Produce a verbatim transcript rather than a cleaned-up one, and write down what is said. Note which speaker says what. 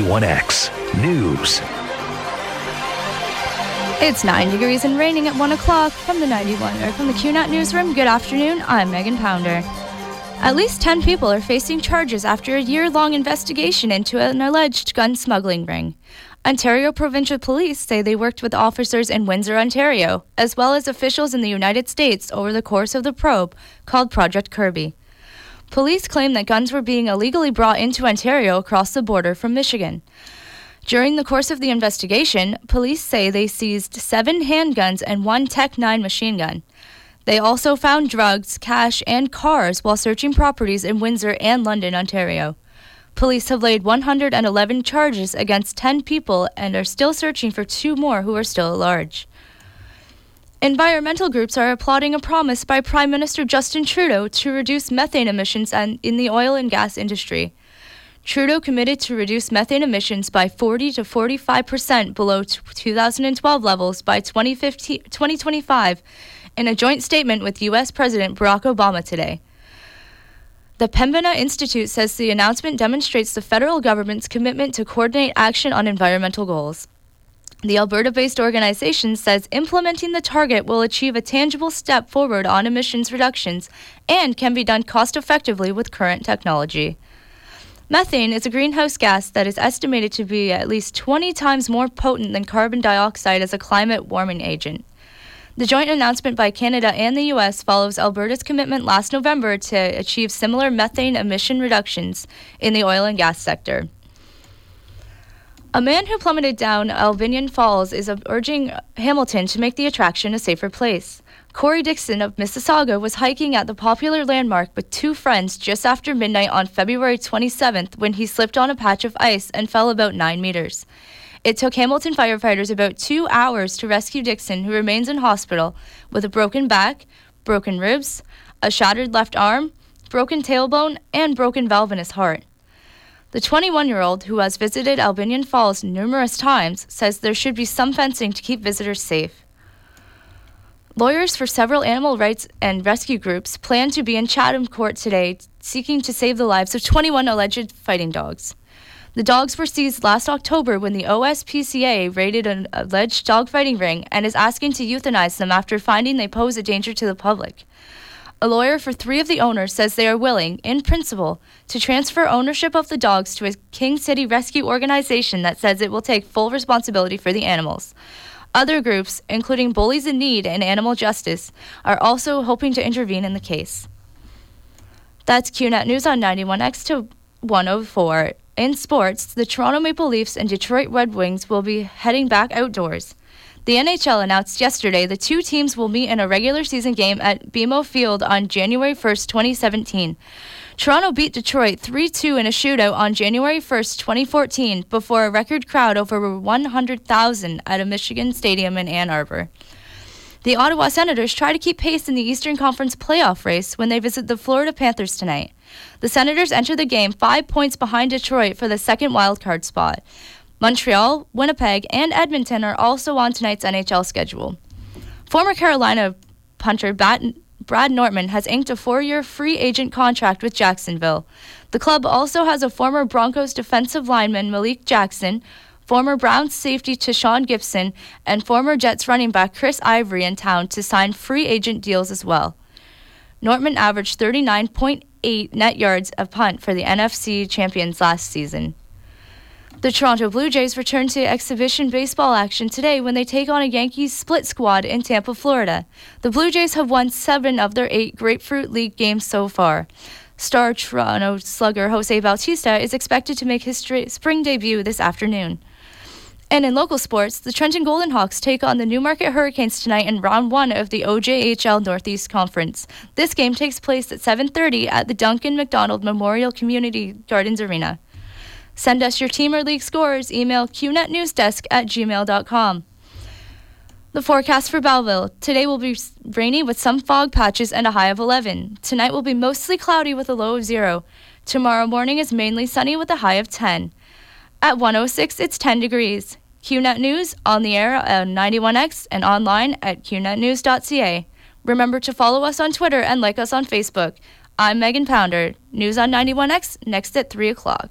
Speaker 1: ninety-one X News.
Speaker 2: It's nine degrees and raining at one o'clock from the ninety-one or from the Q N E T newsroom. Good afternoon. I'm Megan Pounder. At least ten people are facing charges after a year-long investigation into an alleged gun smuggling ring. Ontario Provincial Police say they worked with officers in Windsor, Ontario, as well as officials in the United States over the course of the probe called Project Kirby. Police claim that guns were being illegally brought into Ontario across the border from Michigan. During the course of the investigation, police say they seized seven handguns and one Tech nine machine gun. They also found drugs, cash, and cars while searching properties in Windsor and London, Ontario. Police have laid one hundred eleven charges against ten people and are still searching for two more who are still at large. Environmental groups are applauding a promise by Prime Minister Justin Trudeau to reduce methane emissions in the oil and gas industry. Trudeau committed to reduce methane emissions by forty to forty-five percent below two thousand twelve levels by twenty twenty-five in a joint statement with U S President Barack Obama today. The Pembina Institute says the announcement demonstrates the federal government's commitment to coordinate action on environmental goals. The Alberta-based organization says implementing the target will achieve a tangible step forward on emissions reductions and can be done cost-effectively with current technology. Methane is a greenhouse gas that is estimated to be at least twenty times more potent than carbon dioxide as a climate warming agent. The joint announcement by Canada and the U S follows Alberta's commitment last November to achieve similar methane emission reductions in the oil and gas sector. A man who plummeted down Albion Falls is urging Hamilton to make the attraction a safer place. Corey Dixon of Mississauga was hiking at the popular landmark with two friends just after midnight on February twenty-seventh when he slipped on a patch of ice and fell about nine meters. It took Hamilton firefighters about two hours to rescue Dixon, who remains in hospital with a broken back, broken ribs, a shattered left arm, broken tailbone, and broken valve in his heart. The twenty-one-year-old, who has visited Albion Falls numerous times, says there should be some fencing to keep visitors safe. Lawyers for several animal rights and rescue groups plan to be in Chatham court today seeking to save the lives of twenty-one alleged fighting dogs. The dogs were seized last October when the O S P C A raided an alleged dogfighting ring and is asking to euthanize them after finding they pose a danger to the public. A lawyer for three of the owners says they are willing, in principle, to transfer ownership of the dogs to a King City rescue organization that says it will take full responsibility for the animals. Other groups, including Bullies in Need and Animal Justice, are also hoping to intervene in the case. That's Q N E T News on ninety-one X to one oh four. In sports, the Toronto Maple Leafs and Detroit Red Wings will be heading back outdoors. The N H L announced yesterday the two teams will meet in a regular season game at B M O Field on January first, twenty seventeen. Toronto beat Detroit three two in a shootout on January first, twenty fourteen, before a record crowd of over one hundred thousand at a Michigan stadium in Ann Arbor. The Ottawa Senators try to keep pace in the Eastern Conference playoff race when they visit the Florida Panthers tonight. The Senators enter the game five points behind Detroit for the second wildcard spot. Montreal, Winnipeg, and Edmonton are also on tonight's N H L schedule. Former Carolina punter Brad Nortman has inked a four-year free agent contract with Jacksonville. The club also has a former Broncos defensive lineman Malik Jackson, former Browns safety Tashawn Gibson, and former Jets running back Chris Ivory in town to sign free agent deals as well. Nortman averaged thirty-nine point eight net yards a punt for the N F C champions last season. The Toronto Blue Jays return to exhibition baseball action today when they take on a Yankees split squad in Tampa, Florida. The Blue Jays have won seven of their eight Grapefruit League games so far. Star Toronto slugger Jose Bautista is expected to make his spring debut this afternoon. And in local sports, the Trenton Golden Hawks take on the Newmarket Hurricanes tonight in round one of the O J H L Northeast Conference. This game takes place at seven thirty at the Duncan MacDonald Memorial Community Gardens Arena. Send us your team or league scores. Email q net news desk at gmail dot com. The forecast for Belleville. Today will be rainy with some fog patches and a high of eleven. Tonight will be mostly cloudy with a low of zero. Tomorrow morning is mainly sunny with a high of ten. At one oh six, it's ten degrees. Q Net News on the air on ninety-one X and online at q net news dot c a. Remember to follow us on Twitter and like us on Facebook. I'm Megan Pounder. News on ninety-one X next at three o'clock.